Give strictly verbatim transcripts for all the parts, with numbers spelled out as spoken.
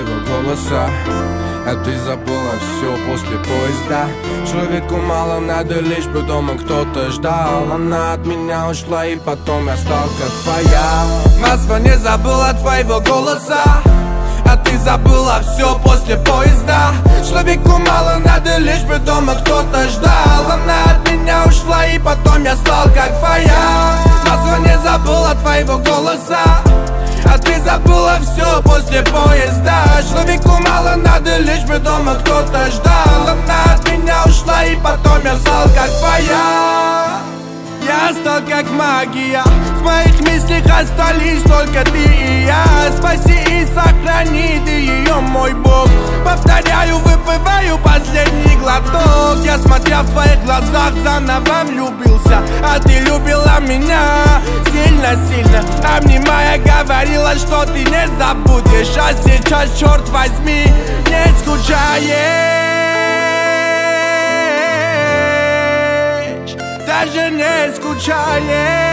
твоего голоса, а ты забыла все после поезда. Человеку мало надо, лишь бы дома кто-то ждал. Она от меня ушла, и потом я стал как твоя. Москва не забыла твоего голоса, а ты забыла все после поезда. Человеку мало надо, лишь бы дома кто-то ждал. Она от меня ушла, и потом я стал как твоя. Москва не забыла твоего голоса, а ты забыла все после поезда. Человеку мало надо, лишь бы дома кто-то ждал. Она от меня ушла, и потом я стал как твоя. Я стал как магия, в моих мыслях остались только ты и я. Спаси и сохрани ты ее, мой Бог. Повторяю, выпиваю последний глоток. Я, смотря в твоих глазах, заново влюбился. А ты любила меня сильно-сильно, обнимая, говорила, что ты не забудешь. А сейчас, черт возьми, не скучаешь, даже не скучаешь.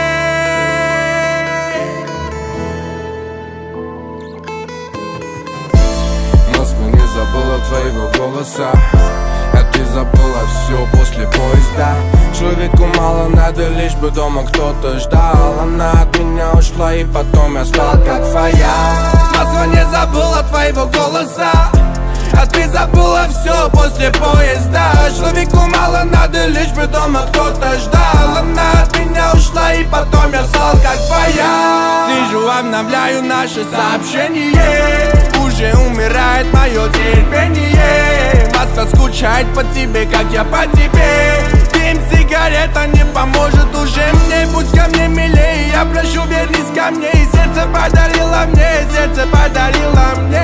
Москва не забыла твоего голоса, а ты забыла все после поезда. Человеку мало надо, лишь бы дома кто-то ждал. Она от меня ушла, и потом я стал как твоя. Москва не забыла твоего голоса, а ты забыла все после поезда. Человеку мало надо, лишь бы дома кто-то ждал. Она от меня ушла, и потом я стал как твоя. Сижу, обновляю наши сообщения, уже умирает мое терпение. Москва скучает по тебе, как я по тебе. Дым, сигарета не поможет уже мне. Будь ко мне милее, я прошу, вернись ко мне. И сердце подарила мне, сердце подарила мне.